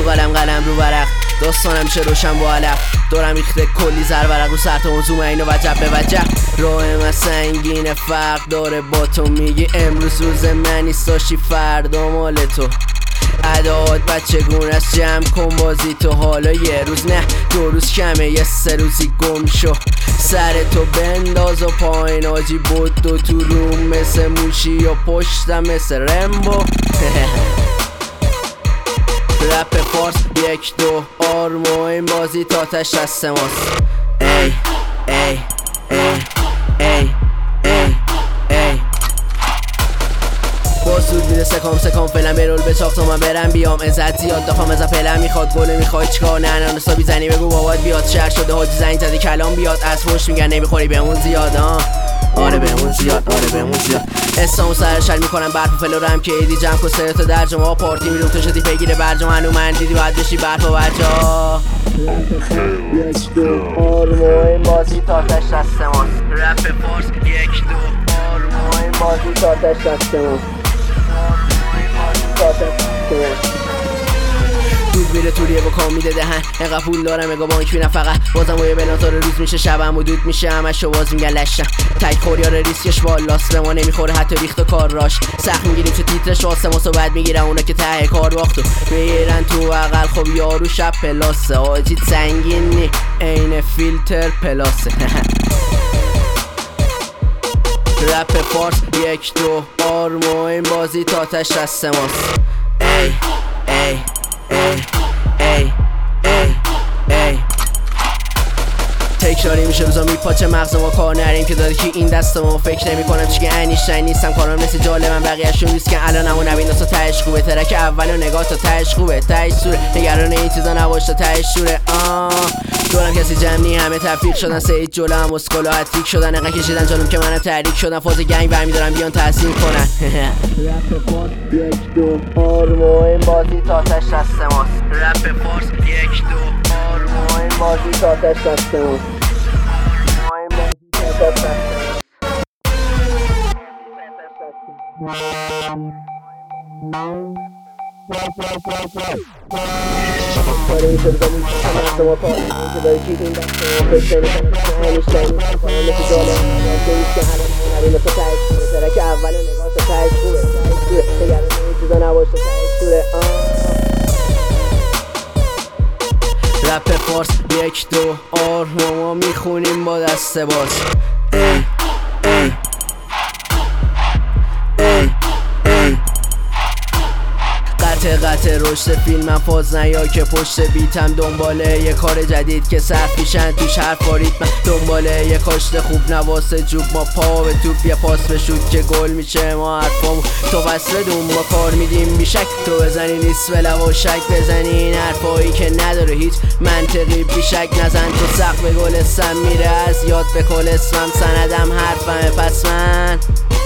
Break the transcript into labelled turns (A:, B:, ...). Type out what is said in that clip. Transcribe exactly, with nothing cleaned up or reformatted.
A: قلم قلم رو ورق داستانم چه روشن با علف دورم ریخته کلی زر ورق رو سر تو موضوع اینو وجب به وجب راه من سنگینه فرق داره با تو میگی امروز روز من نیستاشی فردا مال تو اداات بچه گونه است جمع کن بازی تو حالا یه روز نه دو روز کمه یه سه روزی گم شو سر تو بنداز و پایین آجی بود دو تو روم مثل موشی یا پشتم مثل رمبو رپ فارس یک دو آرمو این بازی تاتش دست ماست ای ای ای ای ای ای باز زود میره سکام سکام فعلا برول به چاق تا من برم بیام عزت زیاد دافم ازم فعلا میخواد گله میخوای چیکار نه نه نستا بیزنی بگو بابات بیاد شهر شده حاجی زنگ زدی کلام بیاد از پشت میگن نمیخوری بهمون زیاد آه آره بهمون زیاد آره بهمون زیاد اسمو سرشل میکنم برف و فلورم که ایدی جمع کن سرتو در جمعه پارتی میرم تو شدی بگیره برجام هنو من دیدی باید بشی برف و برجا یک دو آرمو این بازی تاتش دست ماست رپ فارس یک دو آرمو این بازی تاتش دست ماست دود میره توریه با کام میده دهن اینقدر پول دارم اگه بانک میرم فقط بازم وی بلانتار روز میشه شبم و دود میشه همش رو باز میگن لشم تک خوریار ریسکش بالاست به ما نمیخوره حتی ریخت و کار راش سخت میگیریم چه تیترش آسماس و بعد میگیرن اونا که ته کار باختو میگیرن تو اقل خب یارو شب پلاسه آجید سنگینی این فیلتر پلاسه رپ فارس یک دو آرمو این بازی تاتش دست ماست ای ای ای ای ای ای تکراری میشه روزا میپاچه مغز ما کار نریم که داده که این دست ما فکر نمی کنم چی که انیشتین نیستم کارم مثل جالبم بقیه‌شون ریسکن الان همون نبین دستا تهش خوبه ترک اول و نگاه تا تهش خوبه تهش سوره نگران این چیزا نباش تا تهش شوره آه دورم کسی جمعی همه تفریق شدن سید جلو هم اسکلو هتریک شدن نقا کشیدن جانم که منم تحریک شدن فاز گنگ برمی دارم بیان تحصیل کنن رپ فارس یک دو آرمو این بازی تاتش دست ماست رپ فارس یک دو آرمو این بازی تاتش دست ماست کاری میشه بزنیم همه شما کار که داری چیز این دست شما فکر نمیکنم که انیشتین نیستم کنم مثل جالب که نیست که همه نبین مثل تهش خوبه ترک اول و نگاه تا تهش خوبه تهش شوره نگران این چیزا نباش تا تهش شوره رپ فارس یک دو آرمو ما میخونیم با دست باز ای ای ای ای قطع قطع رشد فیلمم فاز نیا که پشت بیتم دنباله یه کار جدید که صرف میشن توش حرف و ریتم دنباله یه کاشت خوب نواسه جوب ما پا به توپ یه پاس بشود که گل میشه ما حرفامو تو بس بدون ما کار میدیم بیشک تو بزنی نیست و شک بزنی این حرفایی که نداره هیچ منطقی بیشک نزن تو سقف گل اسم میره از یاد به کل اسمم سندم حرفمه پس من